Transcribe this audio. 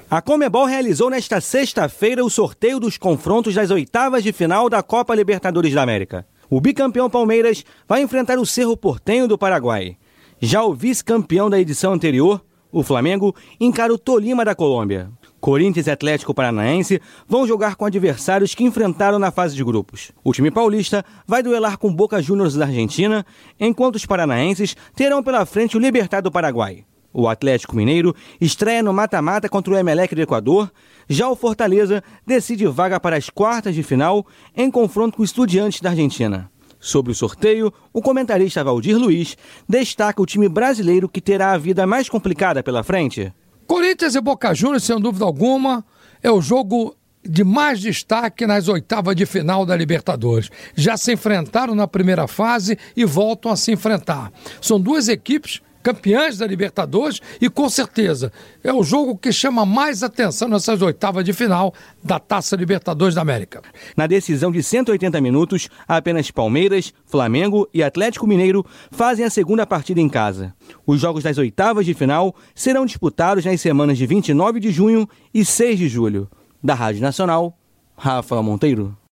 A Conmebol realizou nesta sexta-feira o sorteio dos confrontos das oitavas de final da Copa Libertadores da América. O bicampeão Palmeiras vai enfrentar o Cerro Porteño do Paraguai. Já o vice-campeão da edição anterior, o Flamengo, encara o Tolima da Colômbia. Corinthians e Atlético Paranaense vão jogar com adversários que enfrentaram na fase de grupos. O time paulista vai duelar com Boca Juniors da Argentina, enquanto os paranaenses terão pela frente o Libertad do Paraguai. O Atlético Mineiro estreia no mata-mata contra o Emelec do Equador. Já o Fortaleza decide vaga para as quartas de final em confronto com o Estudiantes da Argentina. Sobre o sorteio, o comentarista Valdir Luiz destaca o time brasileiro que terá a vida mais complicada pela frente. Corinthians e Boca Juniors, sem dúvida alguma, é o jogo de mais destaque nas oitavas de final da Libertadores. Já se enfrentaram na primeira fase e voltam a se enfrentar. São duas equipes campeãs da Libertadores e, com certeza, é o jogo que chama mais atenção nessas oitavas de final da Taça Libertadores da América. Na decisão de 180 minutos, apenas Palmeiras, Flamengo e Atlético Mineiro fazem a segunda partida em casa. Os jogos das oitavas de final serão disputados nas semanas de 29 de junho e 6 de julho. Da Rádio Nacional, Rafael Monteiro.